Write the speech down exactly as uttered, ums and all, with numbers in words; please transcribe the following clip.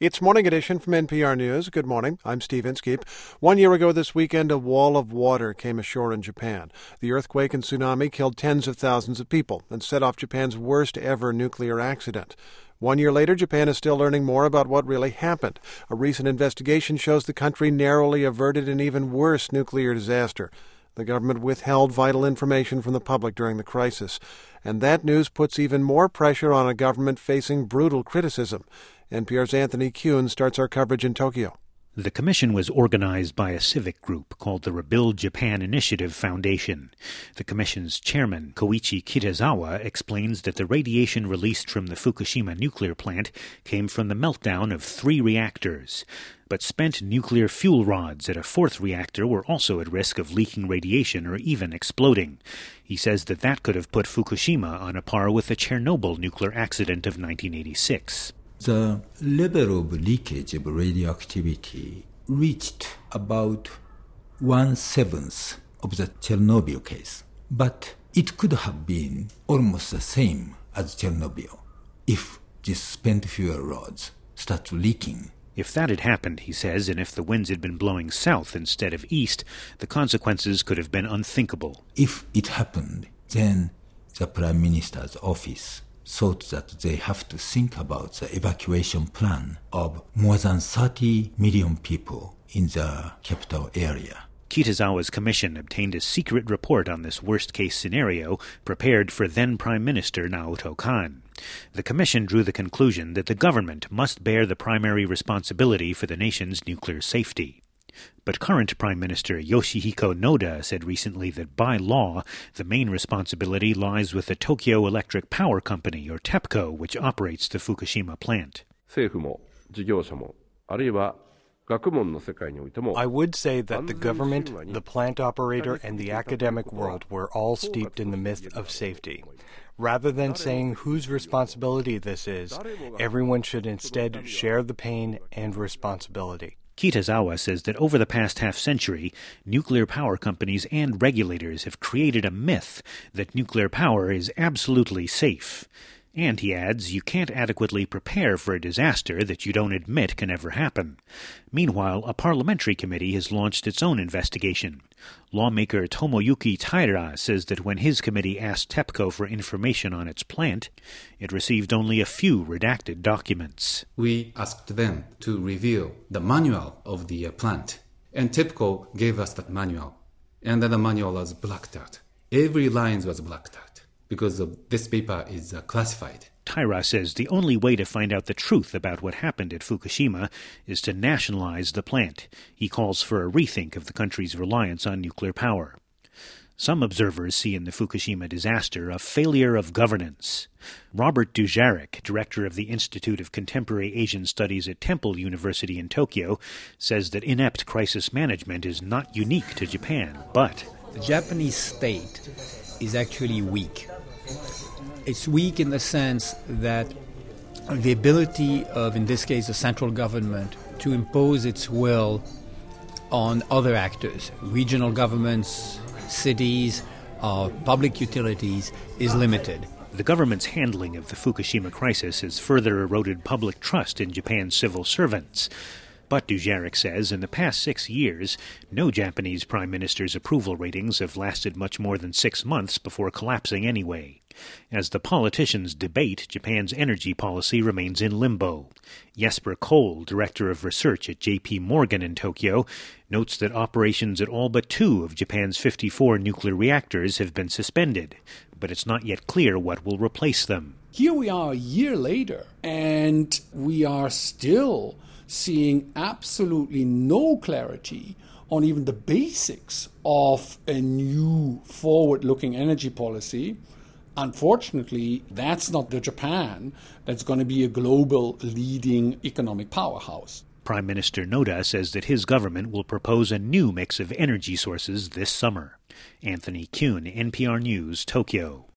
It's Morning Edition from N P R News. Good morning. I'm Steve Inskeep. One year ago this weekend, a wall of water came ashore in Japan. The earthquake and tsunami killed tens of thousands of people and set off Japan's worst ever nuclear accident. One year later, Japan is still learning more about what really happened. A recent investigation shows the country narrowly averted an even worse nuclear disaster. The government withheld vital information from the public during the crisis. And that news puts even more pressure on a government facing brutal criticism. N P R's Anthony Kuhn starts our coverage in Tokyo. The commission was organized by a civic group called the Rebuild Japan Initiative Foundation. The commission's chairman, Koichi Kitazawa, explains that the radiation released from the Fukushima nuclear plant came from the meltdown of three reactors. But spent nuclear fuel rods at a fourth reactor were also at risk of leaking radiation or even exploding. He says that that could have put Fukushima on a par with the Chernobyl nuclear accident of nineteen eighty-six. The level of leakage of radioactivity reached about one-seventh of the Chernobyl case. But it could have been almost the same as Chernobyl if these spent fuel rods start leaking. If that had happened, he says, and if the winds had been blowing south instead of east, the consequences could have been unthinkable. If it happened, then the Prime Minister's office thought that they have to think about the evacuation plan of more than thirty million people in the capital area. Kitazawa's commission obtained a secret report on this worst-case scenario prepared for then-Prime Minister Naoto Kan. The commission drew the conclusion that the government must bear the primary responsibility for the nation's nuclear safety. But current Prime Minister Yoshihiko Noda said recently that by law, the main responsibility lies with the Tokyo Electric Power Company, or TEPCO, which operates the Fukushima plant. I would say that the government, the plant operator, and the academic world were all steeped in the myth of safety. Rather than saying whose responsibility this is, everyone should instead share the pain and responsibility. Kitazawa says that over the past half-century, nuclear power companies and regulators have created a myth that nuclear power is absolutely safe. And, he adds, you can't adequately prepare for a disaster that you don't admit can ever happen. Meanwhile, a parliamentary committee has launched its own investigation. Lawmaker Tomoyuki Taira says that when his committee asked TEPCO for information on its plant, it received only a few redacted documents. We asked them to reveal the manual of the plant, and TEPCO gave us that manual, and then the manual was blacked out. Every line was blacked out, because of this paper is uh, classified. Taira says the only way to find out the truth about what happened at Fukushima is to nationalize the plant. He calls for a rethink of the country's reliance on nuclear power. Some observers see in the Fukushima disaster a failure of governance. Robert Dujarric, director of the Institute of Contemporary Asian Studies at Temple University in Tokyo, says that inept crisis management is not unique to Japan, but the Japanese state is actually weak. It's weak in the sense that the ability of, in this case, the central government to impose its will on other actors, regional governments, cities, uh, public utilities, is limited. The government's handling of the Fukushima crisis has further eroded public trust in Japan's civil servants. But, Dujarric says, in the past six years, no Japanese prime minister's approval ratings have lasted much more than six months before collapsing anyway. As the politicians debate, Japan's energy policy remains in limbo. Jesper Kohl, director of research at J P Morgan in Tokyo, notes that operations at all but two of Japan's fifty-four nuclear reactors have been suspended, but it's not yet clear what will replace them. Here we are a year later, and we are still seeing absolutely no clarity on even the basics of a new forward-looking energy policy. Unfortunately, that's not the Japan that's going to be a global leading economic powerhouse. Prime Minister Noda says that his government will propose a new mix of energy sources this summer. Anthony Kuhn, N P R News, Tokyo.